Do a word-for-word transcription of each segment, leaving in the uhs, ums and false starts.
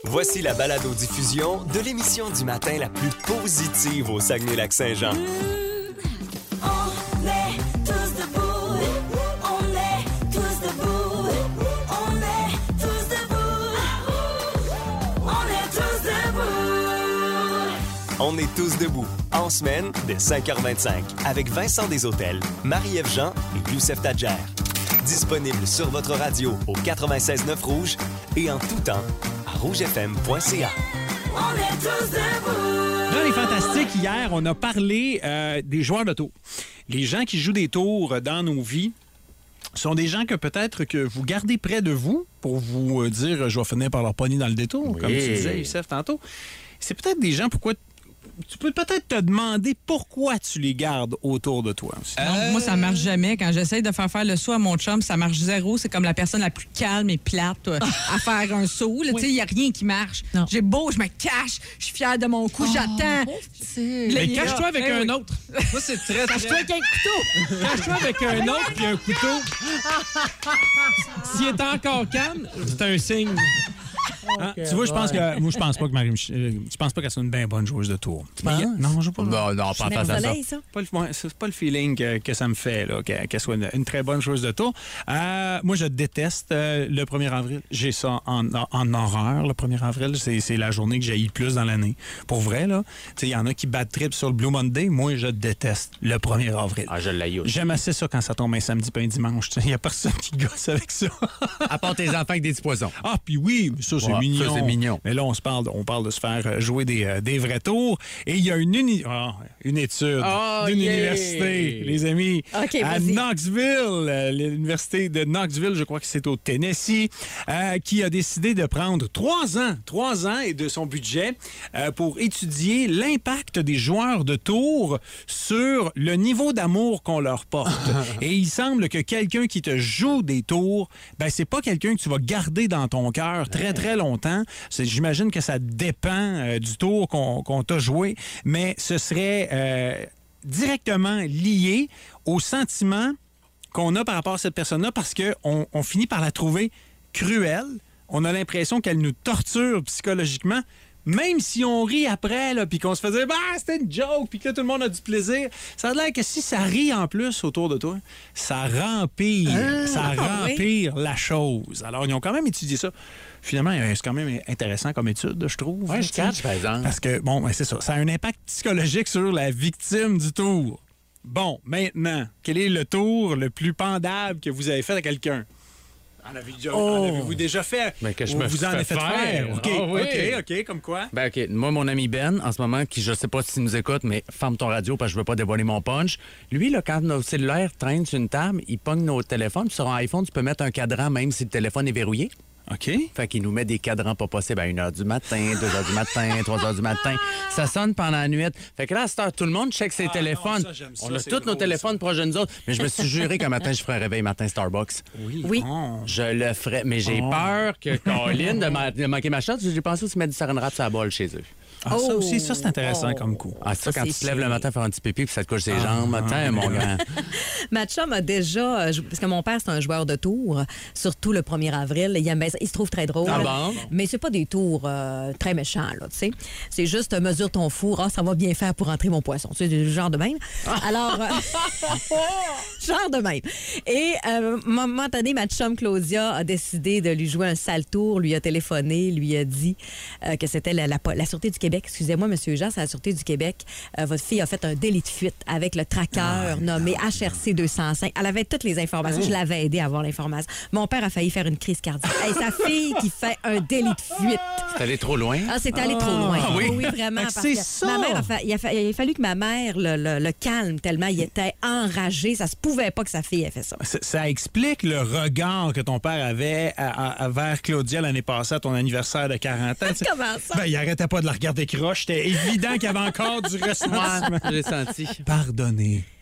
Voici la balado-diffusion de l'émission du matin la plus positive au Saguenay-Lac-Saint-Jean. Mmh, on est tous debout, on est tous debout, on est tous debout, on est tous debout. On est tous debout, en semaine, dès cinq heures vingt-cinq, avec Vincent Desautels, Marie-Ève Jean et Youssef Tadjer. Disponible sur votre radio au quatre-vingt-seize neuf Rouge et en tout temps à rouge f m point c a. On est tous debout. Dans les Fantastiques, hier, on a parlé euh, des joueurs de tours. Les gens qui jouent des tours dans nos vies sont des gens que peut-être que vous gardez près de vous pour vous euh, dire « je vais finir par leur pogner dans le détour oui. », comme tu disais, Youssef, tantôt. C'est peut-être des gens pourquoi... Tu peux peut-être te demander pourquoi tu les gardes autour de toi. Euh... Non, moi, ça marche jamais. Quand j'essaie de faire faire le saut à mon chum, ça marche zéro. C'est comme la personne la plus calme et plate euh, à faire un saut. Il n'y a rien qui marche. Non. J'ai beau, je me cache, je suis fière de mon coup, oh, j'attends. Mais cache-toi avec hey, un oui. autre. Ça, c'est très, très... Cache-toi avec un couteau. Cache-toi avec un autre et un couteau. S'il est encore calme, c'est un signe. Hein? Okay, tu vois, je pense que moi, je pense pas que Marie, euh, je pense pas qu'elle soit une bien bonne joueuse de tour. A, non, je pas. Non, non, pas face à ça. ça. Pas le, c'est pas le feeling que, que ça me fait là, qu'elle, qu'elle soit une, une très bonne joueuse de tour. Euh, moi, je déteste euh, le premier avril. J'ai ça en, en, en horreur. Le premier avril, c'est, c'est la journée que j'ai le plus dans l'année. Pour vrai là, il y en a qui battent trip sur le Blue Monday. Moi, je déteste le premier avril. Ah, je l'ai. J'aime assez ça quand ça tombe un samedi pas un dimanche. Il y a personne qui gosse avec ça. À part tes enfants avec des petits poissons. Ah, puis oui, ça c'est ouais, mignon. Ça, c'est mignon. Mais là, on se parle, on parle de se faire jouer des, euh, des vrais tours. Et il y a une, uni- oh, une étude oh, d'une yeah. université, les amis, okay, à vas-y. Knoxville, euh, l'université de Knoxville, je crois que c'est au Tennessee, euh, qui a décidé de prendre trois ans, trois ans et de son budget euh, pour étudier l'impact des joueurs de tours sur le niveau d'amour qu'on leur porte. Et il semble que quelqu'un qui te joue des tours, ben c'est pas quelqu'un que tu vas garder dans ton cœur très, très longtemps. C'est, j'imagine que ça dépend euh, du tour qu'on, qu'on t'a joué, mais ce serait euh, directement lié au sentiment qu'on a par rapport à cette personne-là parce qu'on on finit par la trouver cruelle. On a l'impression qu'elle nous torture psychologiquement. Même si on rit après, là, puis qu'on se faisait, bah, c'était une joke, puis que là, tout le monde a du plaisir, ça a l'air que si ça rit en plus autour de toi, ça rempire, ah, ça rempire oui. la chose. Alors, ils ont quand même étudié ça. Finalement, c'est quand même intéressant comme étude, je trouve. Oui, je catch, par exemple. Parce que, bon, ben, c'est ça. Ça a un impact psychologique sur la victime du tour. Bon, maintenant, quel est le tour le plus pendable que vous avez fait à quelqu'un? En, avez déjà, oh. en avez-vous déjà fait? Ben, que je Ou me vous en avez fait faire? faire. OK, oh, oui. OK, OK, comme quoi? Ben, OK. Moi, mon ami Ben, en ce moment, qui je sais pas s'il nous écoute, mais ferme ton radio parce que je veux pas dévoiler mon punch. Lui, là, quand nos cellulaires traînent sur une table, il pogne nos téléphones. Sur un iPhone, tu peux mettre un cadran même si le téléphone est verrouillé. OK. Fait qu'il nous met des cadrans pas possibles à une heure du matin, deux heures du matin, trois heures du matin. Ça sonne pendant la nuit. Fait que là, à cette heure, tout le monde check ses ah, téléphones. Non, ça, on ça, a tous drôle, nos téléphones ça. proches de nous autres. Mais je me suis juré qu'un matin, je ferais un réveil matin Starbucks. Oui. oui. Oh. Je le ferais. Mais j'ai oh. peur que Colin de, ma- de manquer ma chance. J'ai pensé aussi mettre du saran wrap sur la bolle chez eux. Ah, oh. ça aussi, ça, c'est intéressant oh. comme coup. Ah, ça, ça quand tu te lèves le matin faire un petit pipi puis ça te couche ses ah. jambes. Tiens, mon grand. Ma chum a déjà... Parce que mon père, c'est un joueur de tours, surtout le premier avril. Il, aime, il se trouve très drôle. Ah bon? Mais c'est pas des tours euh, très méchants, là, tu sais. C'est juste, euh, mesure ton four. Ah, ça va bien faire pour entrer mon poisson. Tu sais, du genre de même. Alors, euh, genre de même. Et euh, à un moment donné, ma chum Claudia a décidé de lui jouer un sale tour, lui a téléphoné, lui a dit euh, que c'était la, la, la Sûreté du Québec. Excusez-moi, M. Jean, c'est la Sûreté du Québec. Euh, votre fille a fait un délit de fuite avec le tracker ah, nommé H R C deux cent cinq. Elle avait toutes les informations. Oh. Je l'avais aidé à avoir l'information. Mon père a failli faire une crise cardiaque. Hey, sa fille qui fait un délit de fuite. C'est allé trop loin? Ah, c'est allé oh. trop loin. Ah, oui? oui, vraiment. Parce c'est que ça. Ma mère a fa... il, a fa... il a fallu que ma mère le, le, le calme tellement il était enragé. Ça se pouvait pas que sa fille ait fait ça. Ça, ça explique le regard que ton père avait à, à, à vers Claudia l'année passée à ton anniversaire de quarante ans. Comment ça? Ben, il arrêtait pas de la regarder croche. C'était évident qu'il y avait encore du ressentiment. J'ai senti. Pardonnez.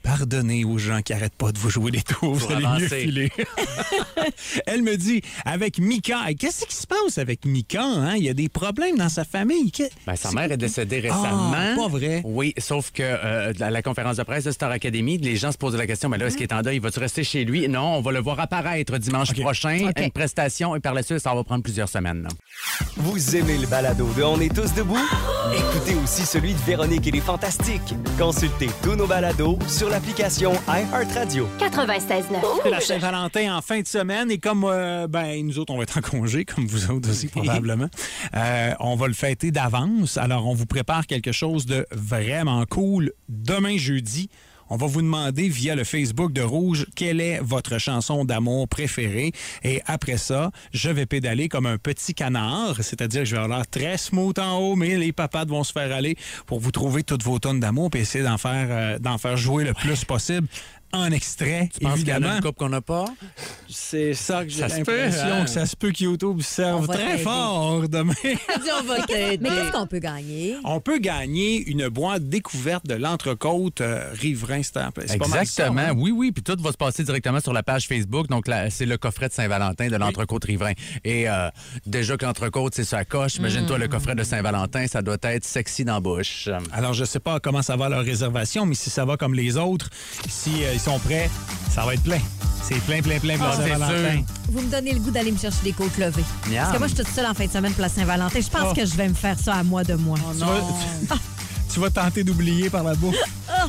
pardonnez aux gens qui n'arrêtent pas de vous jouer des tours. Vous allez mieux filer. Elle me dit, avec Mika, qu'est-ce qui se passe avec Mika? Hein? Il y a des problèmes dans sa famille. Que... Ben, sa mère est décédée récemment. Ah, pas vrai? Oui, sauf que euh, à la conférence de presse de Star Academy, les gens se posent la question, mais là, est-ce qu'il est en deuil? Va-tu rester chez lui? Non, on va le voir apparaître dimanche okay. prochain, okay. une prestation, et par la suite, ça va prendre plusieurs semaines. Là. Vous aimez le balado de On est tous debout? Écoutez aussi celui de Véronique et les Fantastiques. Consultez tous nos balados sur l'application iHeartRadio. quatre-vingt-seize neuf. C'est la Saint-Valentin en fin de semaine et comme euh, ben nous autres, on va être en congé, comme vous autres aussi probablement, euh, on va le fêter d'avance. Alors, on vous prépare quelque chose de vraiment cool. Demain, jeudi, on va vous demander via le Facebook de Rouge quelle est votre chanson d'amour préférée. Et après ça, je vais pédaler comme un petit canard, c'est-à-dire que je vais avoir l'air très smooth en haut, mais les papates vont se faire aller pour vous trouver toutes vos tonnes d'amour et essayer d'en faire, euh, d'en faire jouer le plus possible. En extrait, tu penses évidemment. qu'il y en a une couple qu'on n'a pas? C'est ça que j'ai Ça se l'impression peut, hein? que ça se peut que YouTube serve très t'aider. fort demain. on va t'aider. Mais qu'est-ce qu'on peut gagner? On peut gagner une boîte découverte de l'entrecôte euh, riverain. C'est pas mal ça, Exactement, hein? oui, oui. Puis tout va se passer directement sur la page Facebook. Donc, là, c'est le coffret de Saint-Valentin de l'entrecôte riverain. Et euh, déjà que l'entrecôte, c'est sa coche. Imagine-toi le coffret de Saint-Valentin, ça doit être sexy dans la bouche. Alors, je sais pas comment ça va leur réservation, mais si ça va comme les autres, si euh, ils sont prêts, ça va être plein. C'est plein, plein, plein pour Ah, la c'est Saint-Valentin. sûr. Vous me donnez le goût d'aller me chercher des côtes levées. Miam. Parce que moi, je suis toute seule en fin de semaine pour la Saint-Valentin. Je pense Oh. que je vais me faire ça à moi de moi. Tu vas, tu, tu vas tenter d'oublier par la bouche.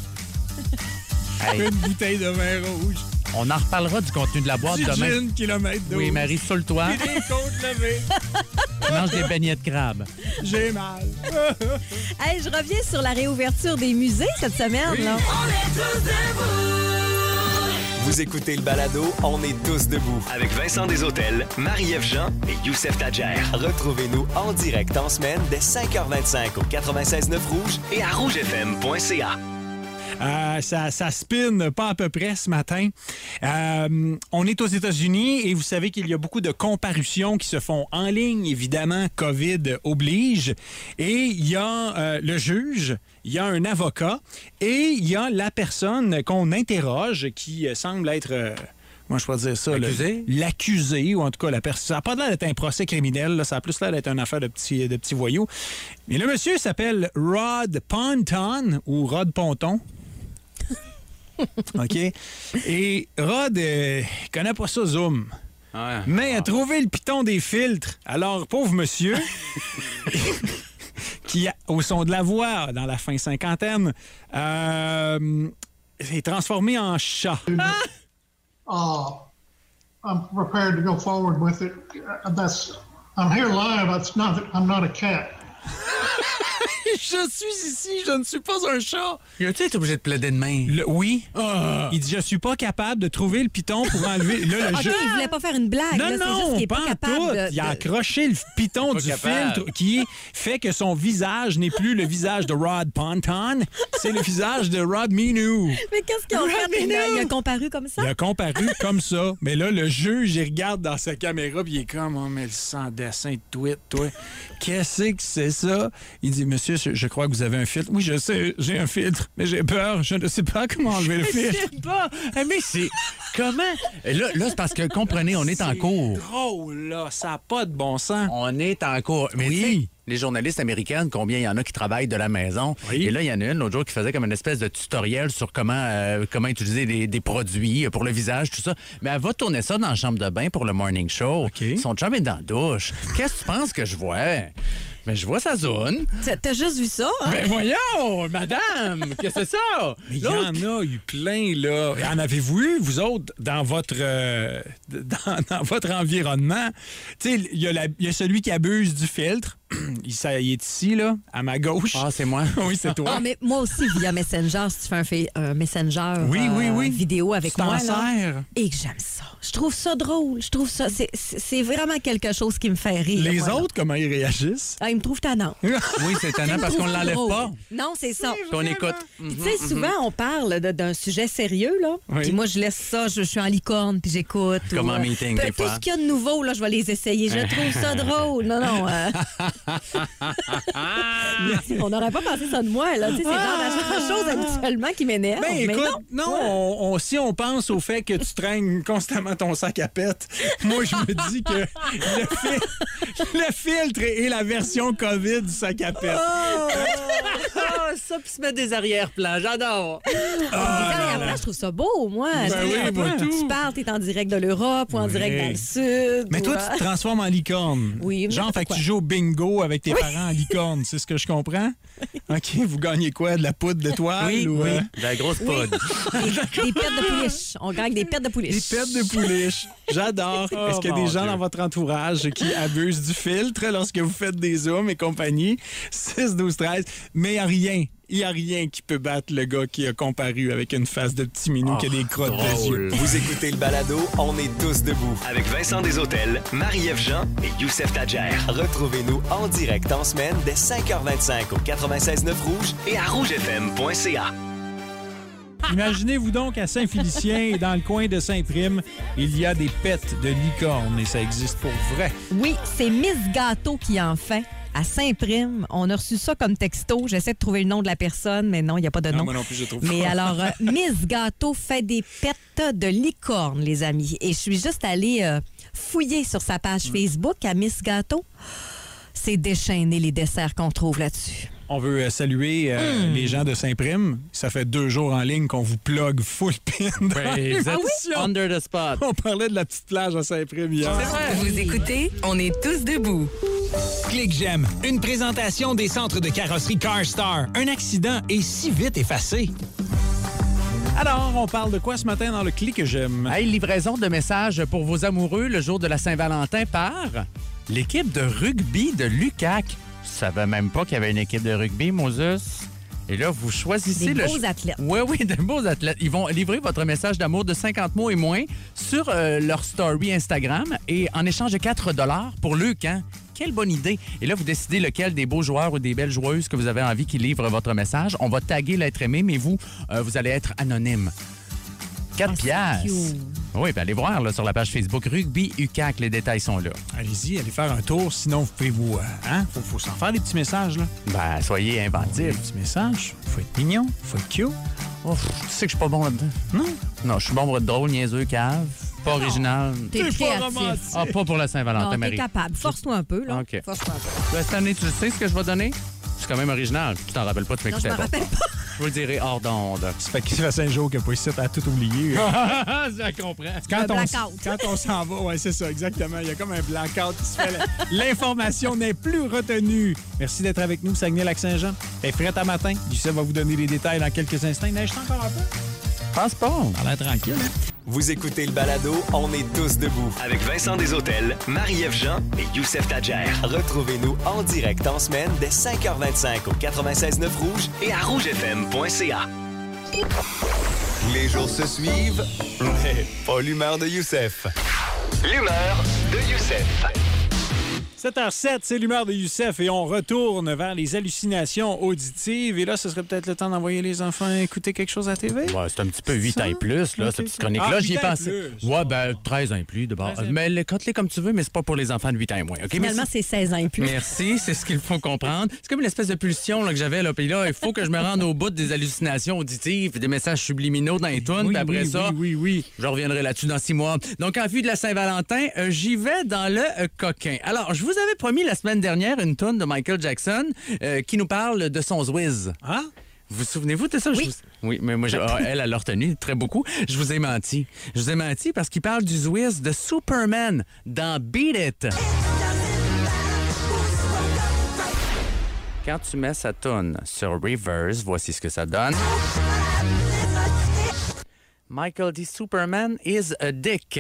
Hey, Une bouteille de vin rouge. on en reparlera du contenu de la boîte Du demain. gin, kilomètre d'eau. Oui, Marie, sur le toit, Puis des côtes levées. mange des beignets de crabe. J'ai mal. Hey, je reviens sur la réouverture des musées cette semaine. Là. On est tous debout. Vous écoutez le balado On est tous debout avec Vincent Deshôtels, Marie-Ève Jean et Youssef Tadjer. Retrouvez-nous en direct en semaine dès cinq heures vingt-cinq au quatre-vingt-seize neuf Rouge et à rouge f m point c a. Euh, ça, ça spin pas à peu près ce matin. Euh, on est aux États-Unis et vous savez qu'il y a beaucoup de comparutions qui se font en ligne. Évidemment, COVID oblige. Et il y a euh, le juge, il y a un avocat et il y a la personne qu'on interroge qui euh, semble être... Euh, Moi, je peux dire ça. L'accusé? le- L'accusé, ou en tout cas, la personne. Ça n'a pas l'air d'être un procès criminel, là, ça a plus l'air d'être une affaire de petits, de petits voyous. Mais le monsieur s'appelle Rod Ponton, ou Rod Ponton. OK? Et Rod, euh, il connaît pas ça, Zoom. Ouais. Mais a trouvé le piton des filtres. Alors, pauvre monsieur, qui, a- au son de la voix, dans la fin cinquantaine, euh, est transformé en chat. uh, I'm prepared to go forward with it. Uh, That's I'm here live. It's not. I'm not a cat. Je suis ici, je ne suis pas un chat. Y a-tu été obligé de plaider de main? Le- oui. Il dit, je suis pas capable de trouver le piton pour enlever... Là, le OK, jeu- il voulait pas faire une blague. Non, là, c'est juste non, qu'il est pas pas en capable tout. de- Il a de- accroché le piton Pas du capable. filtre qui fait que son visage n'est plus le visage de Rod Ponton, c'est le visage de Rod Minou. Mais qu'est-ce qu'ils ont fait? Il a, il a comparu comme ça? Il a comparu comme ça. Mais là, le juge, il regarde dans sa caméra puis il est comme, oh, mais le sans dessin de tweet, toi. Qu'est-ce que c'est ça? Il dit, monsieur, je, je crois que vous avez un filtre. Oui, je sais, j'ai un filtre, mais j'ai peur. Je ne sais pas comment enlever le Je filtre. sais pas. Eh, Mais c'est... Comment? Là, là c'est parce que, comprenez, on est en cours. drôle, là. Ça n'a pas de bon sens. On est en cours. Mais Oui. tu sais, les journalistes américaines, combien il y en a qui travaillent de la maison? Oui. Et là, il y en a une l'autre jour qui faisait comme une espèce de tutoriel sur comment, euh, comment utiliser des, des produits pour le visage, tout ça. Mais elle va tourner ça dans la chambre de bain pour le morning show. OK. Son chum est dans la douche. Qu'est-ce que tu penses que je vois? Mais je vois sa zone. T'as- T'as juste vu ça, hein? Ben voyons, madame! Qu'est-ce que c'est ça? Mais il y L'autre- en a eu plein, là. En avez-vous eu, vous autres, dans votre, euh, dans, dans votre environnement? Tu sais, il y, a la- il y a celui qui abuse du filtre. Il, ça- il est ici, là, à ma gauche. Ah, c'est moi. Oui, c'est toi. Ah, mais moi aussi, via Messenger, si tu fais un, fa- un Messenger Oui, euh, oui, oui. vidéo avec Tu t'en moi, là, sers. et que j'aime ça. Je trouve ça drôle. Je trouve ça... C'est c'est vraiment quelque chose qui me fait rire. Les moi, là. autres, comment ils réagissent? Ah, ils me trouvent tannant. Oui, c'est étonnant parce qu'on ne l'enlève pas. Non, c'est ça. Puis on écoute. Puis, tu sais, souvent, on parle de- d'un sujet sérieux, là. Oui. Puis moi, je laisse ça, je, je suis en licorne, puis j'écoute. Comme ou, en euh, meeting, peu- des Tout fois. ce qu'il y a de nouveau, là, je vais les essayer. Je trouve ça drôle. Non, non. euh, On n'aurait pas pensé ça de moi, là. Tu sais, c'est genre la chose habituellement qui m'énerve. Ben, mais écoute, non. non, on, on- si on pense au fait que tu traînes constamment ton sac à pète, moi, je me dis que le, fil- le filtre est la version COVID du sac à pète. Ah, ça, puis se mettre des arrière-plans, j'adore. Ah, là, je trouve ça beau, moi. Ben Je oui, sais moi pas, tout. tu parles, t'es en direct de l'Europe ou en Oui. direct dans le Sud. Mais ou, toi, euh, tu te transformes en licorne. Oui, mais Genre, fait que pourquoi? tu joues au bingo avec tes parents en licorne, c'est ce que je comprends? OK, vous gagnez quoi? De la poudre de toile? Oui, ou, oui. euh, De la grosse poudre. Des, des pètes de pouliche. On gagne des pètes de pouliche. Des pètes de pouliche. J'adore. Oh, Est-ce qu'il y a des mon gens Dieu. dans votre entourage qui abusent du filtre lorsque vous faites des zooms et compagnie? six, douze, treize. Mais il n'y a rien. Il n'y a rien qui peut battre le gars qui a comparu avec une face de petit minou qui a des crottes de yeux. Vous écoutez le balado On est tous debout avec Vincent Deshôtels, Marie-Ève Jean et Youssef Tadjer. Retrouvez-nous en direct en semaine dès cinq heures vingt-cinq au quatre-vingt-seize neuf Rouge et à rouge f m point c a. Imaginez-vous donc à Saint-Félicien et dans le coin de Saint-Prime, il y a des pets de licorne et ça existe pour vrai. Oui, c'est Miss Gâteau qui en fait. À Saint-Prime, on a reçu ça comme texto. J'essaie de trouver le nom de la personne, mais non, il n'y a pas de Non, nom. moi non plus, je trouve Mais pas. alors, euh, Miss Gâteau fait des pets de licorne, les amis. Et je suis juste allée euh, fouiller sur sa page Facebook à Miss Gâteau. C'est déchaîné les desserts qu'on trouve là-dessus. On veut euh, saluer euh, Hmm. les gens de Saint-Prime. Ça fait deux jours en ligne qu'on vous plug full pin dans Ben, vous êtes l'émission. under the spot. On parlait de la petite plage à Saint-Prime hier. Vous écoutez, on est tous debout. Clique j'aime, une présentation des centres de carrosserie CarStar. Un accident est si vite effacé. Alors, on parle de quoi ce matin dans le clic j'aime? Hey, livraison de messages pour vos amoureux le jour de la Saint-Valentin par l'équipe de rugby de l'U Q A C. Je savais même pas qu'il y avait une équipe de rugby, Moses. Et là, vous choisissez Des le... beaux athlètes. Oui, oui, de beaux athlètes. Ils vont livrer votre message d'amour de cinquante mots et moins sur euh, leur story Instagram et en échange de quatre dollars pour le camp. Quelle bonne idée! Et là, vous décidez lequel des beaux joueurs ou des belles joueuses que vous avez envie qu'ils livrent votre message. On va taguer l'être aimé, mais vous, euh, vous allez être anonyme. quatre Ah, c'est piastres. cute. Oui, bien allez voir là, sur la page Facebook Rugby U Q A C, les détails sont là. Allez-y, allez faire un tour, sinon vous pouvez vous... euh, hein? Faut, faut s'en faire des petits messages, là. Ben, soyez Des inventifs. petits messages. Faut être mignon, faut être cute. Oh, tu sais que je suis pas bon là-dedans. Non? Non, je suis bon pour être drôle, niaiseux, cave, pas original. T'es T'es pas créatif. romantique. Ah, pas pour la Saint-Valentin, Non, t'es Marie. capable. Force-toi un peu, là. OK. Force-toi un peu. Là, cette année, tu sais ce que je vais donner? C'est quand même original. Tu t'en rappelles pas, tu Non, je m'écoutais m'en pas. rappelle pas. Je vous le dirai hors d'onde. Ça fait qu'il fait cinq jours qu'il n'a pas ici, t'as tout oublié. Je comprends. Quand Un on, blackout. quand on s'en va, ouais, c'est ça, exactement. Il y a comme un blackout qui se fait. L'information n'est plus retenue. Merci d'être avec nous, Saguenay-Lac-Saint-Jean. T'es prête à matin. Lucien va vous donner les détails dans quelques instants. Il neige encore un peu? Je pense pas. Ça a l'air tranquille. hein? Vous écoutez le balado On est tous debout avec Vincent Deshôtels, Marie-Ève Jean et Youssef Tadjer. Retrouvez-nous en direct en semaine dès cinq heures vingt-cinq au quatre-vingt-seize neuf Rouge et à rouge f m point c a. Les jours se suivent, mais pas l'humeur de Youssef. L'humeur de Youssef. sept heures sept, c'est l'humeur de Youssef et on retourne vers les hallucinations auditives. Et là, ce serait peut-être le temps d'envoyer les enfants écouter quelque chose à la T V? Ouais, c'est un petit peu huit Ça? ans et plus, là, Ok, cette petite ça. chronique-là. Ah, J'y ai huit ans et pensé. plus. Ouais, ben, treize ans et plus, de bord. treize ans et Mais le- compte-les comme tu veux, mais c'est pas pour les enfants de huit ans et moins. OK? Finalement, Merci. c'est seize ans et plus. Merci, c'est ce qu'il faut comprendre. C'est comme une espèce de pulsion là, que j'avais. Là, puis là, il faut que je me rende au bout des hallucinations auditives, des messages subliminaux dans les tunes. Oui, Puis après oui, ça, oui, oui, oui. je reviendrai là-dessus dans six mois. Donc, en vue de la Saint-Valentin, euh, j'y vais dans le euh, coquin. Alors, je vous avais promis la semaine dernière une tune de Michael Jackson euh, qui nous parle de son Zwiz. Ah? Vous souvenez-vous de ça? Oui. Je vous- Oui, mais moi, je- ah, elle, elle l'a retenu très beaucoup. Je vous ai menti. Je vous ai menti parce qu'il parle du Zwiz de Superman dans Beat It. Quand tu mets sa tune sur reverse, voici ce que ça donne. Michael dit Superman is a dick.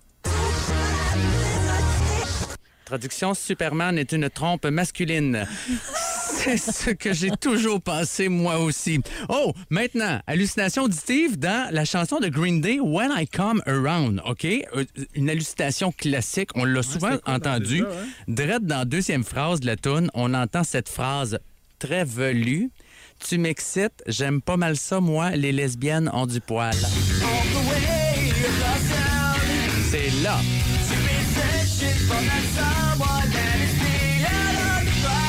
Traduction, Superman est une trompe masculine. C'est ce que j'ai toujours pensé moi aussi. Oh, maintenant, hallucination auditive dans la chanson de Green Day, When I Come Around, OK? Euh, Une hallucination classique, on l'a souvent c'était quoi, entendu. déjà, hein? Drette dans la deuxième phrase de la tune, on entend cette phrase très velue. Tu m'excites, j'aime pas mal ça, moi, les lesbiennes ont du poil. C'est là.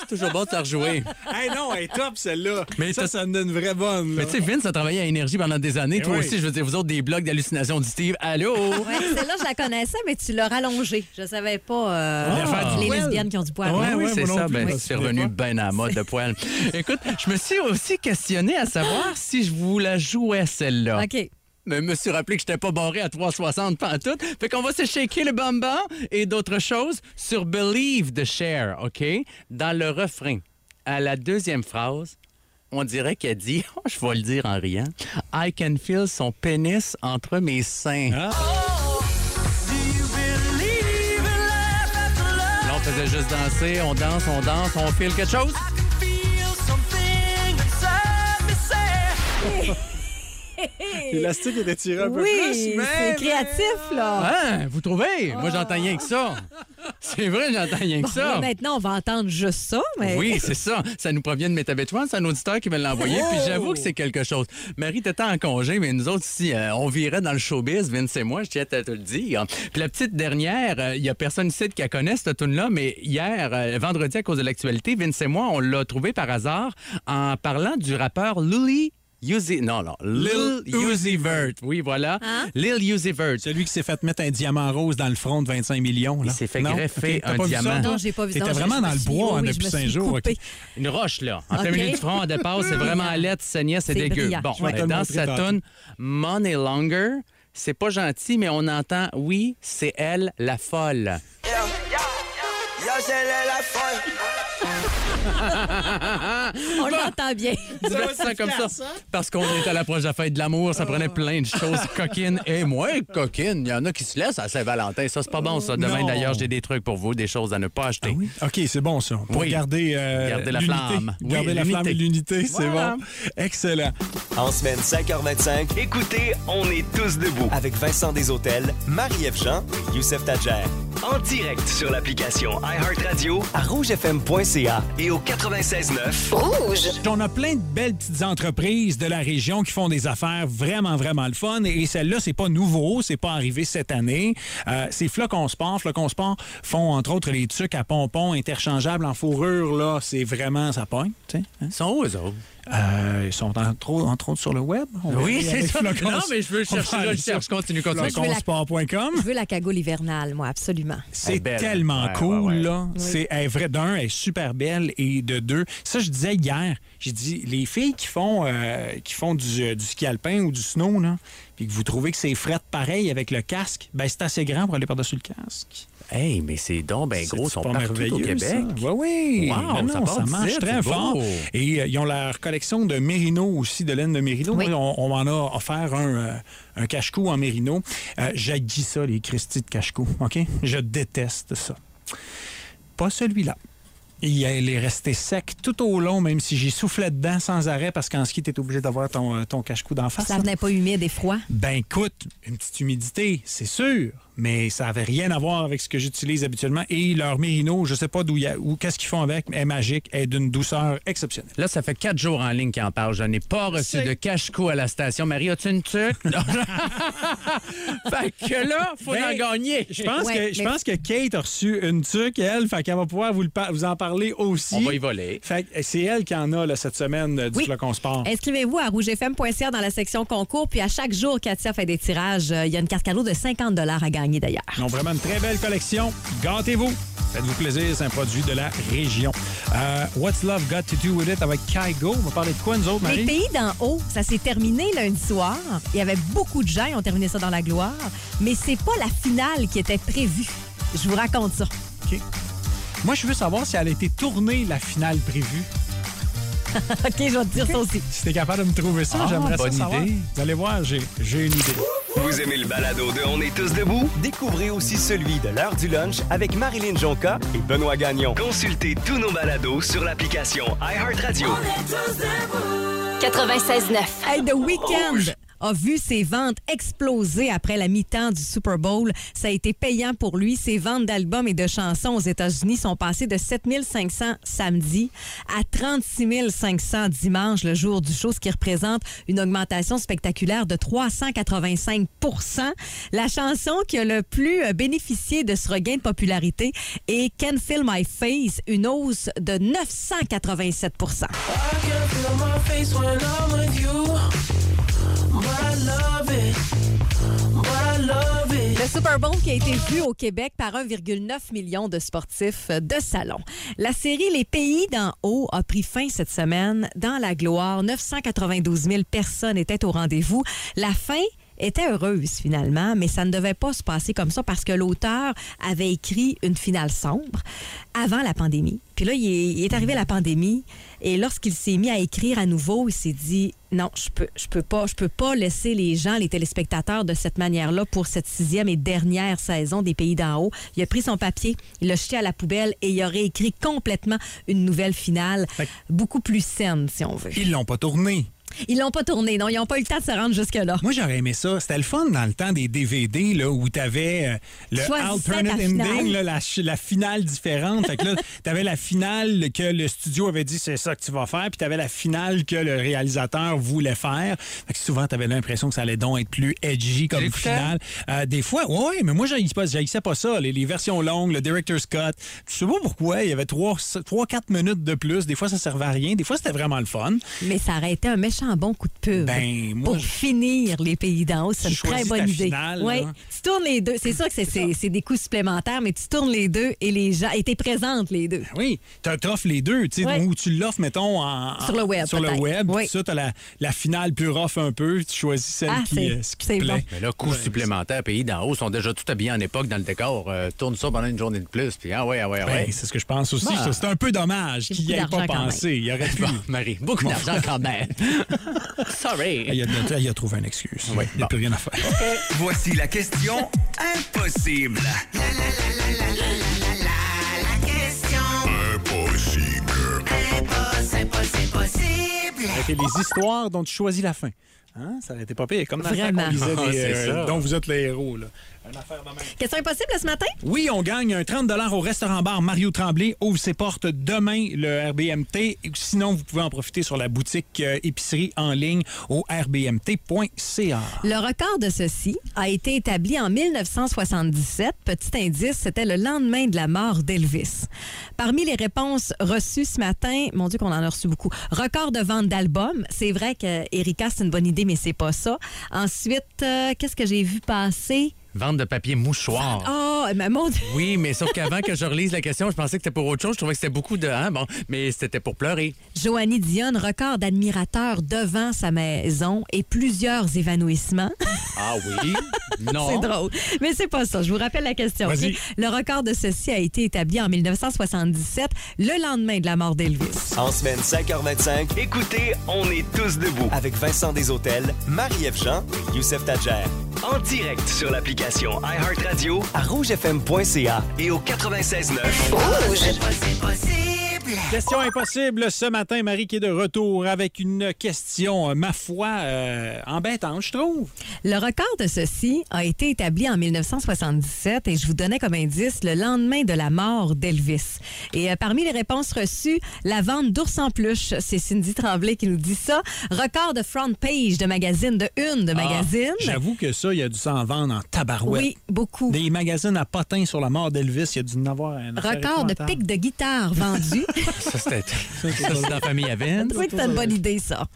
Toujours bon de se rejouer. Hey non, elle est top, celle-là. Mais ça, t'as- ça me donne une vraie bonne. là. Mais tu sais, Vince a travaillé à Énergie pendant des années. Eh Toi oui. aussi, je veux dire, vous autres, des blogs d'hallucination du Steve. Allô? Ouais, celle-là, je la connaissais, mais tu l'as rallongée. Je savais pas euh, Ah. les Ouais. lesbiennes qui ont du poil. Oui, Ouais, oui, ouais, c'est moi non ça. plus, Ben, je c'est me revenu souviens pas. bien à la mode de poil. Écoute, je me suis aussi questionné à savoir si je vous la jouais, celle-là. OK. Mais je me suis rappelé que je n'étais pas barré à trois soixante pantoute. Fait qu'on va se shaker le bambam et d'autres choses sur Believe de Cher, OK? Dans le refrain, à la deuxième phrase, on dirait qu'elle dit, oh, je vais le dire en riant, « I can feel son pénis entre mes seins. Ah. Là, on faisait juste danser, on danse, on danse, on file quelque chose. L'élastique était tiré un peu Oui, plus. mais- c'est créatif, là. Hein, vous trouvez? Moi, j'entends rien que ça. C'est vrai, j'entends rien que ça. Bon, maintenant, on va entendre juste ça, mais... Oui, c'est ça. Ça nous provient de Métabétoine. C'est un auditeur qui me l'a envoyé. Puis j'avoue que c'est quelque chose. Marie, t'étais en congé, mais nous autres, ici, euh, on virait dans le showbiz, Vince et moi, je tiens à te le dire. Puis la petite dernière, il y a personne ici qui la connaît, cette tune-là, mais hier, euh, vendredi, à cause de l'actualité, Vince et moi, on l'a trouvé par hasard en parlant du rappeur Lil Uzi... Non, non. Lil Uzi Vert. Oui, voilà. Hein? Lil Uzi Vert. Celui qui s'est fait mettre un diamant rose dans le front de vingt-cinq millions. Là. Il s'est fait Non? greffer Ok, t'as un pas vu ça, diamant. toi? Non, j'ai pas vu ça. T'étais Je- vraiment je me dans le suis- bois hein, oui, depuis je me cinq suis jours. coupée. ok. Une roche, là. En plein OK. milieu du front, à dépasse, c'est vraiment lettre, saignait, c'est C'est dégueu. brillant. Bon, Je vais te ben, le dans montrer sa tantôt. tune Money Longer, c'est pas gentil, mais on entend, oui, c'est elle, la folle. On l'entend bien. Divertissant comme ça. Parce qu'on est à l'approche de la fête de l'amour, ça prenait plein de choses coquines et moins coquines. Il y en a qui se laissent à Saint-Valentin. Ça, c'est pas bon, ça. Demain, Non. d'ailleurs, j'ai des trucs pour vous, des choses à ne pas acheter. OK, c'est bon, ça. Pour Oui. garder, euh, Garder la l'unité. flamme. Oui, Garder la flamme et l'unité. l'unité, c'est Voilà. bon. Excellent. En semaine cinq heures vingt-cinq, écoutez On est tous debout avec Vincent Deshôtels, Marie-Ève Jean et Youssef Tadjer. En direct sur l'application iHeartRadio à rouge f m point c a et au quatre-vingt-seize neuf. Rouge. On a plein de belles petites entreprises de la région qui font des affaires vraiment, vraiment le fun. Et celle-là, c'est pas nouveau, c'est pas arrivé cette année. Euh, c'est Flocon Sport. Flocon Sport font, entre autres, les trucs à pompons interchangeables en fourrure. Là, c'est vraiment, ça pogne. tu sais, hein? Ils sont où, eux autres? Euh, ils sont entre autres, entre autres sur le web. On va Oui, aller c'est avec ça. Flocon- Non, mais je veux on va chercher, je aller le sur cherche. Continue, continue. floconsport point com. Je veux la cagoule hivernale, moi, absolument. C'est Elle est belle, tellement hein? Ouais, cool, ouais, ouais. là. C'est, elle est vrai, d'un, elle est super belle, et de deux, ça, je disais hier, j'ai dit, les filles qui font, euh, qui font du, euh, du ski alpin ou du snow, là, puis que vous trouvez que c'est fret pareil avec le casque, ben c'est assez grand pour aller par-dessus le casque. Hey, mais c'est donc ben gros, ils C'est sont pas partout au merveilleux, Québec. ça. Oui, oui. Wow, Non, ça non, part ça d'ici, marche c'est très beau. fort. Et euh, ils ont leur collection de mérino aussi, de laine de mérino. Oui. On, on m'en a offert un, euh, un cache-cou en mérino. Euh, j'ai dit ça, les Christy de cache-cou, OK? Je déteste ça. Pas celui-là. Il est resté sec tout au long, même si j'y soufflais dedans sans arrêt, parce qu'en ski, tu es obligé d'avoir ton, ton cache-cou d'en face. Ça là. venait pas humide et froid. Ben écoute, une petite humidité, c'est sûr, mais ça n'avait rien à voir avec ce que j'utilise habituellement. Et leur mérino, je sais pas d'où il y a, ou qu'est-ce qu'ils font avec, mais est magique, est d'une douceur exceptionnelle. Là, ça fait quatre jours en ligne qu'ils en parlent. Je n'ai pas reçu de cache-cou à la station. Marie, as-tu une tuque? Non. Fait que là, faut Ben, en gagner. Je pense, Ouais, que, je mais- pense que Kate a reçu une tuque, elle, fait qu'elle va pouvoir vous, le par- vous en parler aussi. On va y voler. Fait que c'est elle qui en a là, cette semaine euh, du Oui. Flocon Sport. Inscrivez-vous à rouge f m point c a dans la section concours. Puis à chaque jour, Katia fait des tirages. Euh, Il y a une carte cadeau de cinquante dollars à gagner d'ailleurs. Ils ont vraiment une très belle collection. Gâtez-vous. Faites-vous plaisir, c'est un produit de la région. Euh, What's Love Got to Do With It avec Kygo. On va parler de quoi, nous autres, Les Marie? pays d'en haut, ça s'est terminé lundi soir. Il y avait beaucoup de gens, ils ont terminé ça dans la gloire. Mais c'est pas la finale qui était prévue. Je vous raconte ça. OK. Moi, je veux savoir si elle a été tournée, la finale prévue. OK, je vais te dire ça aussi. Si t'es capable de me trouver ça, Ah, j'aimerais ça bonne savoir. idée. Vous allez voir, j'ai, j'ai une idée. Vous aimez le balado de On est tous debout? Découvrez aussi celui de l'heure du lunch avec Marilyn Jonca et Benoît Gagnon. Consultez tous nos balados sur l'application iHeartRadio. quatre-vingt-seize neuf. Hey, The Weeknd a vu ses ventes exploser après la mi-temps du Super Bowl. Ça a été payant pour lui. Ses ventes d'albums et de chansons aux États-Unis sont passées de sept mille cinq cents samedi à trente-six mille cinq cents dimanche, le jour du show, ce qui représente une augmentation spectaculaire de trois cent quatre-vingt-cinq pour cent. La chanson qui a le plus bénéficié de ce regain de popularité est Can't Feel My Face, une hausse de neuf cent quatre-vingt-sept pour cent. Le Super Bowl qui a été vu au Québec par un virgule neuf million de sportifs de salon. La série Les Pays d'en haut a pris fin cette semaine dans la gloire. neuf cent quatre-vingt-douze mille personnes étaient au rendez-vous. La fin était heureuse finalement, mais ça ne devait pas se passer comme ça parce que l'auteur avait écrit une finale sombre avant la pandémie. Puis là, il est, il est arrivé la pandémie et lorsqu'il s'est mis à écrire à nouveau, il s'est dit non, je peux, je peux pas, je peux pas laisser les gens, les téléspectateurs de cette manière-là pour cette sixième et dernière saison des Pays d'en haut. Il a pris son papier, il l'a jeté à la poubelle et il a réécrit complètement une nouvelle finale, beaucoup plus saine si on veut. Ils l'ont pas tourné. Ils l'ont pas tourné, non. Ils n'ont pas eu le temps de se rendre jusque-là. Moi, j'aurais aimé ça. C'était le fun dans le temps des D V D là, où tu avais euh, le alternate ending, là, la, la finale différente. Fait que là, tu avais la finale que le studio avait dit c'est ça que tu vas faire, puis tu avais la finale que le réalisateur voulait faire. Fait que souvent, tu avais l'impression que ça allait donc être plus edgy comme finale. Euh, des fois, oui, mais moi, j'haïssais pas ça. Les, les versions longues, le director's cut. Je sais pas pourquoi. Il y avait trois quatre minutes de plus. Des fois, ça servait à rien. Des fois, c'était vraiment le fun. Mais ça aurait été un méchant un bon coup de pub ben, moi, pour je... finir les Pays d'en haut. C'est une très bonne idée. Finale, ouais. Tu tournes les deux. C'est sûr que c'est, c'est, c'est des coûts supplémentaires, mais tu tournes les deux et les gens et t'es présentes les deux. Oui, tu offres les deux. Ouais. Ou tu l'offres, mettons, en, sur le web. Sur peut-être. le web. Oui. Ça, tu as la, la finale plus rough un peu. Tu choisis celle ah, qui, euh, qui te plaît. Bon. Mais là, coûts ouais, supplémentaires, Pays d'en haut sont déjà tout habillés en époque dans le décor. Euh, tourne ça pendant une journée de plus. Puis ah ouais, ah ouais, ah ouais. Ben, c'est ce que je pense aussi. Bah. C'est un peu dommage qu'il n'y ait pas pensé. Il aurait pu. Bon, Marie, beaucoup bon. d'argent quand même. Sorry. Il a, il a trouvé une excuse. Oui, il n'y a bon. plus rien à faire. Voici la question impossible. La, la, la, la, la, la, la, la, la question impossible. Impossible, impossible, possible. Okay, les histoires dont tu choisis la fin. Hein? Ça aurait été pas pire. Comme dans Vraiment. le temps qu'on disait des, ah, euh, dont vous êtes les héros. Là. Une affaire de même. Question impossible ce matin? Oui, on gagne un trente au restaurant-bar Mario Tremblay. Ouvre ses portes demain, le R B M T. Sinon, vous pouvez en profiter sur la boutique euh, épicerie en ligne au r b m t point c a. Le record de ceci a été établi en mille neuf cent soixante-dix-sept. Petit indice, c'était le lendemain de la mort d'Elvis. Parmi les réponses reçues ce matin, mon Dieu qu'on en a reçu beaucoup. Record de vente d'albums. C'est vrai que Erika, c'est une bonne idée, mais c'est pas ça. Ensuite, euh, qu'est-ce que j'ai vu passer? Vente de papier mouchoir. Oh, mais mon Dieu! Oui, mais sauf qu'avant que je relise la question, je pensais que c'était pour autre chose. Je trouvais que c'était beaucoup de... Hein, bon, mais c'était pour pleurer. Joanie Dionne, record d'admirateurs devant sa maison et plusieurs évanouissements. Ah oui? Non. C'est drôle. Mais c'est pas ça. Je vous rappelle la question. Vas-y. Okay? Le record de ceci a été établi en mille neuf cent soixante-dix-sept, le lendemain de la mort d'Elvis. En semaine cinq heures vingt-cinq, écoutez On est tous debout avec Vincent Desautels, Marie-Ève Jean et Youssef Tadjer. En direct sur l'application iHeartRadio à rouge f m point c a et au quatre-vingt-seize neuf. Rouge. C'est possible. Question impossible ce matin, Marie qui est de retour avec une question, ma foi, euh, embêtante, je trouve. Le record de ceci a été établi en mille neuf cent soixante-dix-sept et je vous donnais comme indice le lendemain de la mort d'Elvis. Et euh, parmi les réponses reçues, la vente d'ours en peluche, c'est Cindy Tremblay qui nous dit ça. Record de front page de magazine, de une de magazine. Ah, j'avoue que ça, il y a dû s'en vendre en tabarouette. Oui, beaucoup. Des magazines à potins sur la mort d'Elvis, il y a dû en avoir un. Record de pics de guitare vendus. Ça, c'était ça, c'est dans la famille à Vince. Oui, c'est une bonne idée, ça.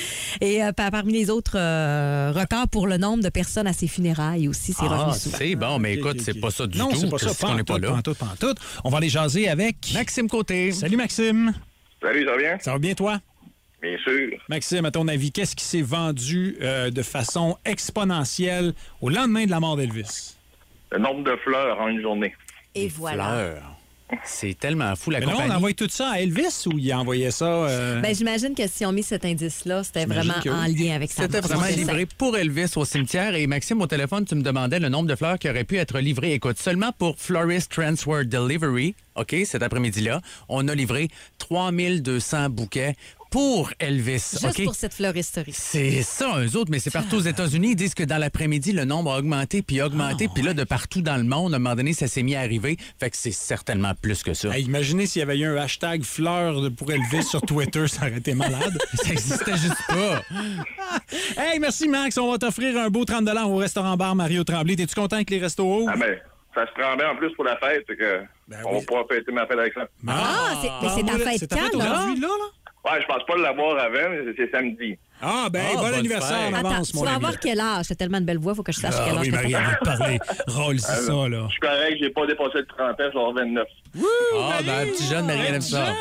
Et euh, parmi les autres euh, records pour le nombre de personnes à ses funérailles aussi, c'est ah, revenu souvent. C'est bon, mais écoute, c'est pas ça du non, tout. Non, c'est pas ça. Pas on n'est pas là. Pantoute, pantoute. On va aller jaser avec Maxime Côté. Salut, Maxime. Salut, ça va bien? Ça va bien, toi? Bien sûr. Maxime, à ton avis, qu'est-ce qui s'est vendu euh, de façon exponentielle au lendemain de la mort d'Elvis? Le nombre de fleurs en une journée. Et voilà. Fleurs. C'est tellement fou, la Mais compagnie. Là, on envoie tout ça à Elvis ou il envoyait ça? Euh... Ben, j'imagine que si on met cet indice-là, c'était J'imagine vraiment que oui. en lien avec ça. C'était vraiment livré pour Elvis au cimetière. Et Maxime, au téléphone, tu me demandais le nombre de fleurs qui auraient pu être livrées. Écoute, seulement pour Florist Transfer Delivery, OK, cet après-midi-là, on a livré trois mille deux cents bouquets pour Elvis. Juste OK? pour cette fleuristerie. C'est ça, eux autres, mais c'est partout aux États-Unis. Ils disent que dans l'après-midi, le nombre a augmenté, puis augmenté, puis là, de partout dans le monde, à un moment donné, ça s'est mis à arriver. Fait que c'est certainement plus que ça. Hey, imaginez s'il y avait eu un hashtag fleur de- pour Elvis sur Twitter, ça aurait été malade. Ça existait juste pas. Hey, merci Max, on va t'offrir un beau trente dollars au restaurant bar Mario Tremblay. T'es-tu content que les restos ouvrent? Ah ben, ça se prend bien en plus pour la fête, fait que on va pouvoir fêter ma fête avec ça. Ah, c'est, mais c'est ta voilà, fête c'est ta fête quand, là? aujourd'hui, là, là? Ouais, je pense pas l'avoir avant, mais c'est samedi. Ah, ben, Ah, bon bonne anniversaire en fête. Attends, avance, tu mon vas ami. avoir quel âge? T'as tellement de belle voix, faut que je sache Ah quel âge oui, t'as. Marie, elle veut te parler. Roll, c'est Ah, ça, là. Je suis correct, j'ai pas dépassé le trente ans, je vais avoir vingt-neuf. Ah, ben, un petit jeune, Marie, elle aime ça.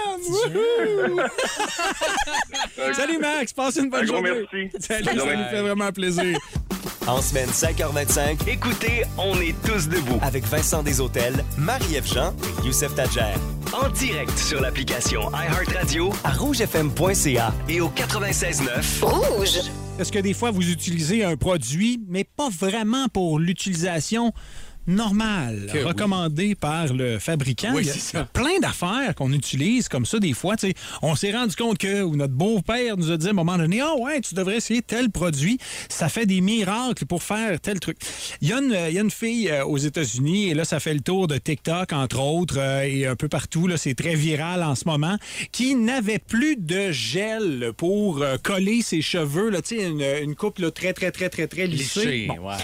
Salut Max, passe une bonne Un gros journée. merci. Salut, Bonne ça journée. nous fait vraiment plaisir. En semaine cinq heures vingt-cinq, écoutez On est tous debout avec Vincent Deshôtels, Marie-Ève Jean et Youssef Tadjer. En direct sur l'application iHeartRadio à rouge f m point c a et au quatre-vingt-seize neuf. Rouge. Est-ce que des fois, vous utilisez un produit, mais pas vraiment pour l'utilisation normale, Que oui. recommandée par le fabricant? Oui, Il y a- c'est il y a ça. plein d'affaires qu'on utilise comme ça des fois. tu sais. On s'est rendu compte que ou notre beau-père nous a dit à un moment donné, « Ah ouais, tu devrais essayer tel produit. Ça fait des miracles pour faire tel truc. » Il y a une, il y a une fille euh, aux États-Unis, et là, ça fait le tour de TikTok, entre autres, euh, et un peu partout. Là, c'est très viral en ce moment, qui n'avait plus de gel pour euh, coller ses cheveux. Là, tu sais, une, une coupe là, très, très, très, très, très lissée. Liché, Bon. ouais.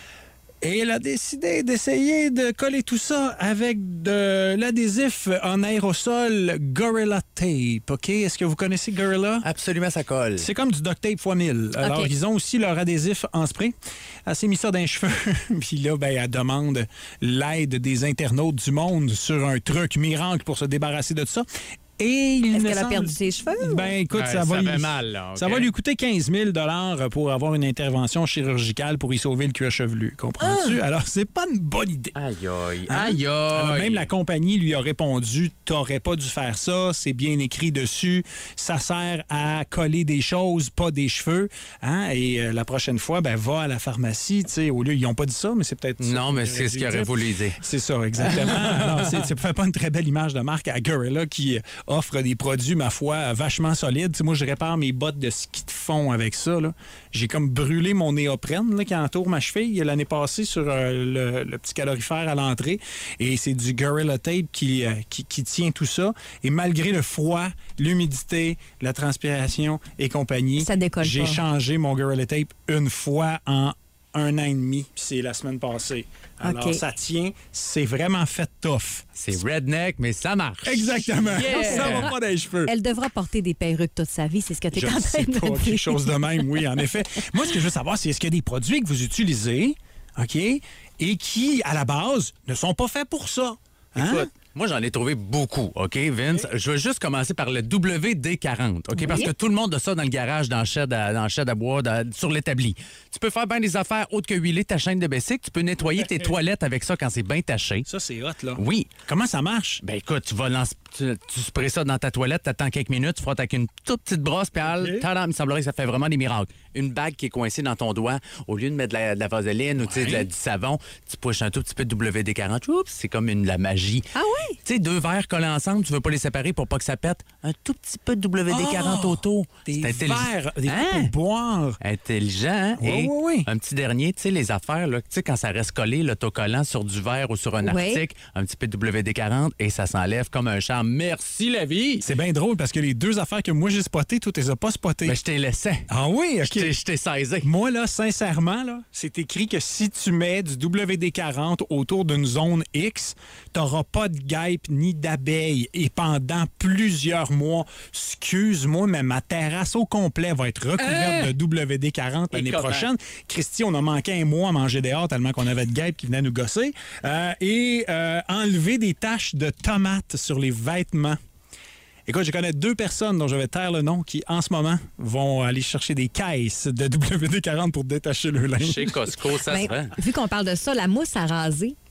Et elle a décidé d'essayer de coller tout ça avec de l'adhésif en aérosol Gorilla Tape. OK? Est-ce que vous connaissez Gorilla? Absolument, ça colle. C'est comme du duct tape fois mille. Alors, OK. ils ont aussi leur adhésif en spray. Elle s'est mis ça dans les cheveux. Puis là, ben, elle demande l'aide des internautes du monde sur un truc miracle pour se débarrasser de ça. Et il Est-ce me qu'elle a semble- perdu ses cheveux? Ben, écoute, Ouais, ça, ça va fait lui... mal, là, OK? ça va lui coûter quinze mille pour avoir une intervention chirurgicale pour y sauver le cuir chevelu. Comprends-tu? Alors, c'est pas une bonne idée. Aïe, aïe, Hein? aïe, Alors, aïe. même la compagnie lui a répondu, t'aurais pas dû faire ça, c'est bien écrit dessus, ça sert à coller des choses, pas des cheveux. Hein? Et euh, la prochaine fois, ben, va à la pharmacie, tu sais, au lieu, ils ont pas dit ça, mais c'est peut-être ça Non, mais qu'il c'est ce qu'il dû aurait dire. voulu dire. C'est ça, exactement. Alors, c'est, ça fait pas une très belle image de marque à Gorilla qui euh, offre des produits, ma foi, vachement solides. Tu sais, moi, je répare mes bottes de ski de fond avec ça, là. J'ai comme brûlé mon néoprène là, qui entoure ma cheville l'année passée sur euh, le, le petit calorifère à l'entrée. Et c'est du Gorilla Tape qui, euh, qui, qui tient tout ça. Et malgré le froid, l'humidité, la transpiration et compagnie, Ça décolle j'ai pas. changé mon Gorilla Tape une fois en un an et demi. Puis c'est la semaine passée. Alors, OK. ça tient. C'est vraiment fait tough. C'est redneck, mais ça marche. Exactement. Yeah. Ça va pas dans les cheveux. Elle devra porter des perruques toute sa vie, c'est ce que tu es Je en train sais de pas, me dire. quelque chose de même, oui, en effet. Moi, ce que je veux savoir, c'est est-ce qu'il y a des produits que vous utilisez, OK, et qui, à la base, ne sont pas faits pour ça? Hein? Écoute, moi, j'en ai trouvé beaucoup, OK, Vince? Je veux juste commencer par le W D quarante, OK? Parce que tout le monde a ça dans le garage, dans le shed à, dans le shed à bois, dans- sur l'établi. Tu peux faire bien des affaires autres que huiler ta chaîne de Bessic. Tu peux nettoyer tes toilettes avec ça quand c'est bien taché. Ça, c'est hot, là. Oui. Comment ça marche? Ben écoute, tu vas lancer, tu, tu sprays ça dans ta toilette, t'attends quelques minutes, tu frottes avec une toute petite brosse, puis OK. tadam, il me semblerait que ça fait vraiment des miracles. Une bague qui est coincée dans ton doigt, au lieu de mettre de la, de la vaseline ou tu sais, de la- du savon, tu pushes un tout petit peu de W D quarante. Oups, c'est comme une, la magie. Ah oui? Tu sais, deux verres collés ensemble, tu veux pas les séparer pour pas que ça pète. Un tout petit peu de W D quarante Oh! autour. Des C'est intelligent. verres, des Hein? verres pour boire. Intelligent, hein? Oui, Et oui, oui. un petit dernier, tu sais, les affaires, là, tu sais, quand ça reste collé, l'autocollant sur du verre ou sur un Oui. article, un petit peu de W D quarante et ça s'enlève comme un charme. Merci, la vie! C'est bien drôle parce que les deux affaires que moi j'ai spotées, toi, tu les as pas spotées. Mais je t'ai laissé. Ah oui, Je OK. t'ai- Je t'ai saisi. Moi, là, sincèrement, là, c'est écrit que si tu mets du W D quarante autour d'une zone X, t'auras pas de guêpes ni d'abeilles. Et pendant plusieurs mois, excuse-moi, mais ma terrasse au complet va être recouverte de W D quarante l'année comment? prochaine. Christy, on a manqué un mois à manger dehors tellement qu'on avait de guêpes qui venaient nous gosser. Euh, et euh, enlever des taches de tomates sur les vêtements. Écoute, je connais deux personnes dont je vais taire le nom qui, en ce moment, vont aller chercher des caisses de W D quarante pour détacher le linge. Chez Costco, ça Ben, se vend. vu qu'on parle de ça, la mousse à raser,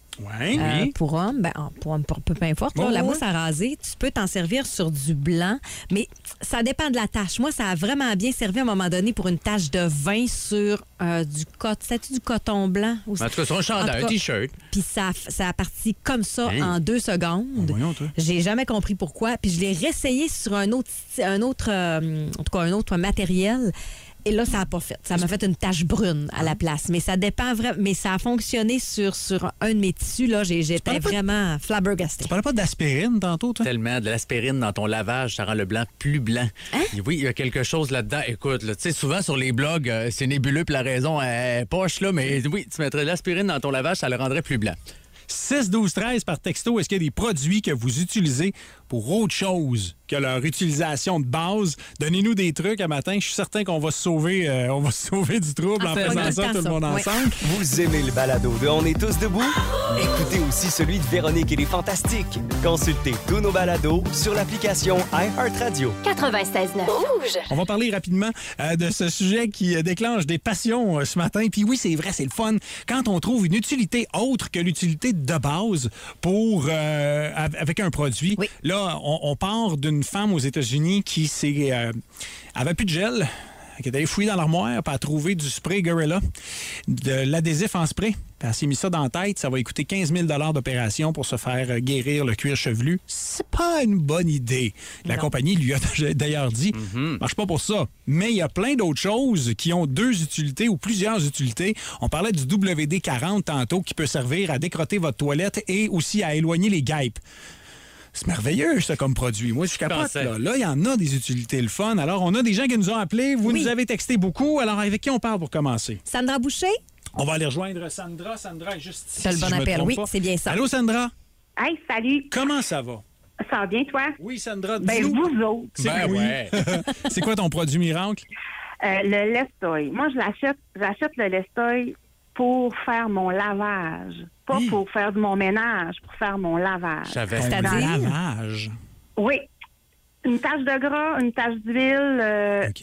Ouais, Euh, oui. Pour homme, ben, pour homme, pour peu importe. là, Oh, la ouais. mousse à raser, tu peux t'en servir sur du blanc, mais ça dépend de la tâche. Moi, ça a vraiment bien servi à un moment donné pour une tâche de vin sur euh, du coton. C'est-tu du coton blanc? Ou... En tout cas, sur un chandail, En un tout cas, T-shirt. Puis ça, ça a parti comme ça Hey. en deux secondes. Voyons, toi. J'ai jamais compris pourquoi. Puis je l'ai réessayé sur un autre, un autre, euh, en tout cas, un autre matériel. Et là, ça n'a pas fait. Ça m'a fait une tache brune à la place. Mais ça dépend vraiment. Mais ça a fonctionné sur, sur un de mes tissus. Là, J'ai- j'étais parlais pas de- vraiment flabbergastée. Tu parlais pas d'aspirine tantôt, toi? Tellement de l'aspirine dans ton lavage, ça rend le blanc plus blanc. Hein? Oui, il y a quelque chose là-dedans. Écoute, là, tu sais, souvent sur les blogs, euh, c'est nébuleux puis la raison est poche, là, mais oui, tu mettrais de l'aspirine dans ton lavage, ça le rendrait plus blanc. six douze treize par texto, est-ce qu'il y a des produits que vous utilisez pour autre chose que leur utilisation de base? Donnez-nous des trucs à matin. Je suis certain qu'on va se sauver, euh, on va se sauver du trouble Ah, en c'est faisant vrai. ça, tout le monde Oui. ensemble. Vous aimez le balado de On est tous debout? Écoutez aussi celui de Véronique et les Fantastiques. Consultez tous nos balados sur l'application iHeartRadio. quatre-vingt-seize neuf. Rouge. On va parler rapidement euh, de ce sujet qui euh, déclenche des passions euh, ce matin. Puis oui, c'est vrai, c'est le fun. Quand on trouve une utilité autre que l'utilité de base pour euh, av- avec un produit. Oui. Là, on, on part d'une femme aux États-Unis qui s'est, euh, avait plus de gel, qui est allée fouiller dans l'armoire, puis a trouvé du spray Gorilla, de l'adhésif en spray. Puis elle s'est mis ça dans la tête. Ça va lui coûter quinze mille d'opération pour se faire euh, guérir le cuir chevelu. C'est pas une bonne idée. La Non. compagnie lui a d'ailleurs dit, marche pas pour ça. Mais il y a plein d'autres choses qui ont deux utilités ou plusieurs utilités. On parlait du W D quarante tantôt qui peut servir à décrotter votre toilette et aussi à éloigner les guêpes. C'est merveilleux, ça, comme produit. Moi, je capote. pensais. Là, Là, il y en a des utilités le fun. Alors, on a des gens qui nous ont appelés. Vous Oui. nous avez texté beaucoup. Alors, avec qui on parle pour commencer? Sandra Boucher? On va aller rejoindre Sandra. Sandra est juste ici. C'est le si bon je me appel. trompe Oui, pas. c'est bien ça. Allô, Sandra? Hey, salut. Comment ça va? Ça va bien, toi? Oui, Sandra, Ben, dis-nous. vous autres. C'est Ben oui. ouais. C'est quoi ton produit miracle? Euh, le Lestoy. Moi, je l'achète, j'achète le Lestoy pour faire mon lavage. Pas Oui. pour faire de mon ménage, pour faire mon lavage. J'avais Ton C'est-à-dire? lavage. Oui. Une tache de gras, une tache d'huile, euh, OK.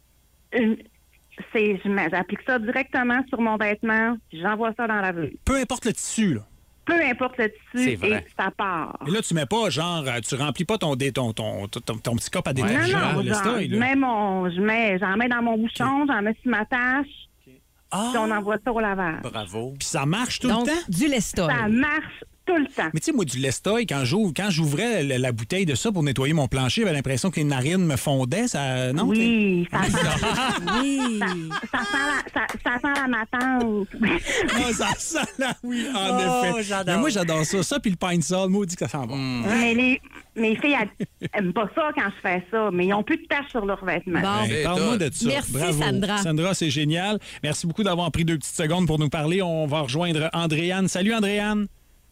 une- c'est, je mets- j'applique ça directement sur mon vêtement, puis j'envoie ça dans la laveuse. Peu importe le tissu, là. Peu importe le C'est tissu, vrai. et ça part. Et là, tu mets pas, genre, euh, tu remplis pas ton, dé- ton, ton, ton, ton- ton petit cop à Non, détergent, non, le genre, Lestoy, je là. mets mon, je mets, j'en mets dans mon bouchon, j'en mets sur ma tâche, Ah! puis on envoie ça au lavage. Bravo. Puis ça marche tout Donc, le temps? du Lestoy. Ça marche tout le temps. Mais tu sais, moi, du Lestoy, quand j'ouvre, quand j'ouvrais la, la bouteille de ça pour nettoyer mon plancher, j'avais l'impression que les narines me fondaient. Ça, non? Oui, ça sent, Oui. ça sent la, ça, ça sent la matante. Ah, ça sent là, oui, en Oh, effet. j'adore. Mais moi, j'adore ça. Ça, puis le pine sol, moi, dit que ça sent bon. Mais les, mes filles elles aiment pas ça quand je fais ça, mais ils ont plus de taches sur leurs vêtements. Bon. Ben, C'est parle-moi tout. de ça. Merci, Bravo. Sandra. Sandra, c'est génial. Merci beaucoup d'avoir pris deux petites secondes pour nous parler. On va rejoindre Andréane. Salut, Andréane.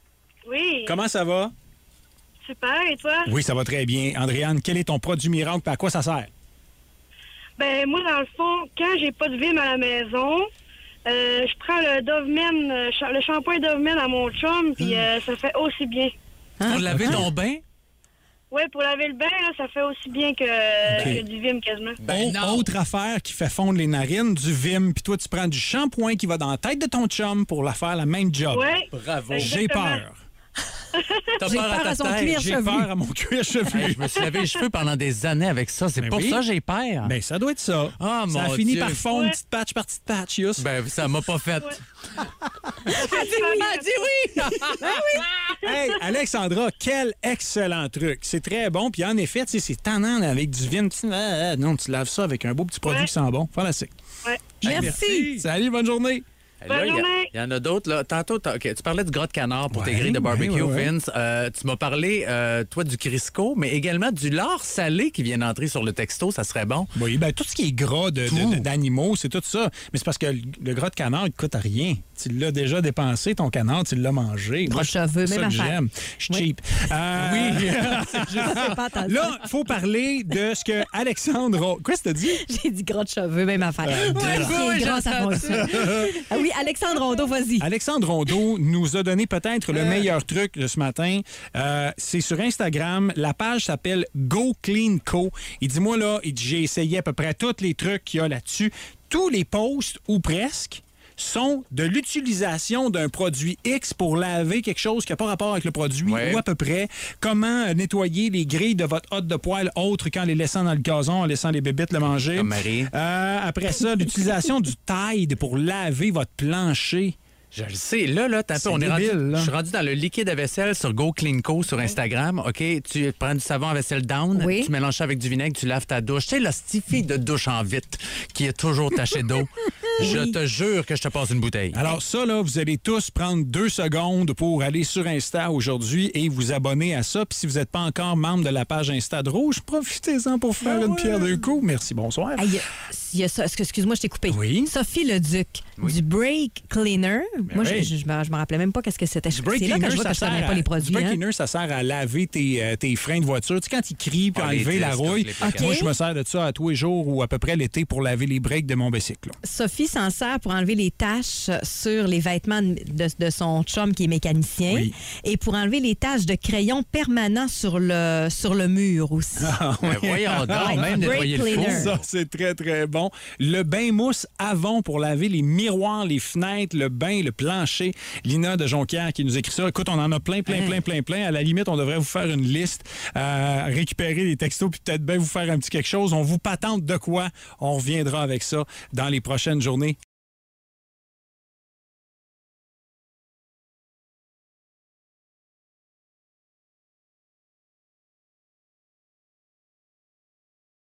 Oui, Comment ça va? super. Et toi? Oui, ça va très bien. Andréane, quel est ton produit miracle et à quoi ça sert? Ben, moi, dans le fond, quand j'ai pas de Vim à la maison, euh, je prends le Dove Men, euh, cha- le shampoing Dove Men à mon chum, puis euh, ça fait aussi bien. Pour laver ton bain? Ouais, pour laver le bain, là, ça fait aussi bien que, OK. que du Vim quasiment. Ben Au- non. Autre affaire qui fait fondre les narines, du Vim, puis toi, tu prends du shampoing qui va dans la tête de ton chum pour la faire la même job. Ouais. Bravo. J'ai Exactement. peur. T'as J'ai peur à peur ta à son tête. cuir J'ai chevelu. peur à mon cuir chevelu. Hey, je me suis lavé les cheveux pendant des années avec ça. C'est Ben pour oui. ça que j'ai peur. Ben, ça doit être ça. Ah, ça a mon fini Dieu. par fondre Ouais. petite patch par petite patch, Yus. Ben, ça m'a pas fait. Elle dit oui! Hey, Alexandra, quel excellent truc. C'est très bon. Puis en effet, tu sais, c'est tannant là, avec du vin. Tu- ah, ah, non, tu laves ça avec un beau petit produit Ouais. qui sent bon. Fantastique. Ouais. Hey, Merci. Salut, bonne journée. Là, il y a- journée. il y, en a d'autres. Là. Tantôt, t'as- ok, tu parlais du gras de canard pour Ouais, tes grilles de barbecue, ouais, ouais, ouais. Vince. Euh, tu m'as parlé, euh, toi, du Crisco, mais également du lard salé qui vient d'entrer sur le texto. Ça serait bon. Oui, ben, tout ce qui est gras de- de- de- d'animaux, c'est tout ça. Mais c'est parce que le, le gras de canard, il ne coûte rien. Tu l'as déjà dépensé, ton canard, tu l'as mangé. Gras Moi, de cheveux, c'est ça même que affaire. j'aime. Je suis Oui. cheap. Euh, Oui. C'est pas tant Là, il faut parler de ce que Alexandre... Quoi, tu t'as dit? J'ai dit gras de cheveux, même affaire. Euh, Tout ce qui est gras, ça fonctionne. Ah oui, Alexandre Rondeau, vas-y. Alexandre Rondeau nous a donné peut-être le meilleur truc de ce matin. Euh, c'est sur Instagram. La page s'appelle Go Clean Co. Il dit, moi, là, il dit, j'ai essayé à peu près tous les trucs qu'il y a là-dessus. Tous les posts, ou presque, sont de l'utilisation d'un produit X pour laver quelque chose qui n'a pas rapport avec le produit Ouais. ou à peu près. Comment euh, nettoyer les grilles de votre hotte de poêle autre qu'en les laissant dans le gazon, en laissant les bébites le manger. Comme Marie. Euh, après ça, l'utilisation du Tide pour laver votre plancher. Je le sais. Là, là, t'as un peu, C'est on est rendu, débile, là. je suis rendu dans le liquide à vaisselle sur Go Clean Co sur Instagram. OK, tu prends du savon à vaisselle down, Oui. tu mélanges ça avec du vinaigre, tu laves ta douche. Tu sais, la stiffie de douche en vite qui est toujours tachée d'eau. Je te jure que je te passe une bouteille. Alors ça, là, vous allez tous prendre deux secondes pour aller sur Insta aujourd'hui et vous abonner à ça. Puis si vous n'êtes pas encore membre de la page Insta de Rouge, profitez-en pour faire Ah une ouais. pierre deux coups. Merci, bonsoir. Ah, il y a- il y a ça. Excuse-moi, je t'ai coupé. Oui. Sophie Leduc, du Break Cleaner. Moi, oui. je, je, me, je me rappelais même pas qu'est-ce que c'était. Du break C'est là que cleaner, je vois ça que je connais sert pas à- les du produits. break hein. cleaner, ça sert à laver tes, euh, tes freins de voiture. Tu sais, quand ils crient puis Ah, les enlever la disques, rouille, les plaquettes. moi, OK. je me sers de ça à tous les jours ou à peu près l'été pour laver les breaks de mon bicycle. là. Sophie s'en sert pour enlever les taches sur les vêtements de, de son chum qui est mécanicien Oui. et pour enlever les taches de crayon permanent sur le, sur le mur aussi. Ben, voyons donc, Ouais, même break nettoyer le cleaner. four. Ça, c'est très, très bon. Le bain mousse Avon pour laver les miroirs, les fenêtres, le bain, le plancher. Lina de Jonquière qui nous écrit ça. Écoute, on en a plein, plein, plein, plein, plein. À la limite, on devrait vous faire une liste, euh, récupérer les textos puis peut-être bien vous faire un petit quelque chose. On vous patente de quoi? On reviendra avec ça dans les prochaines journées.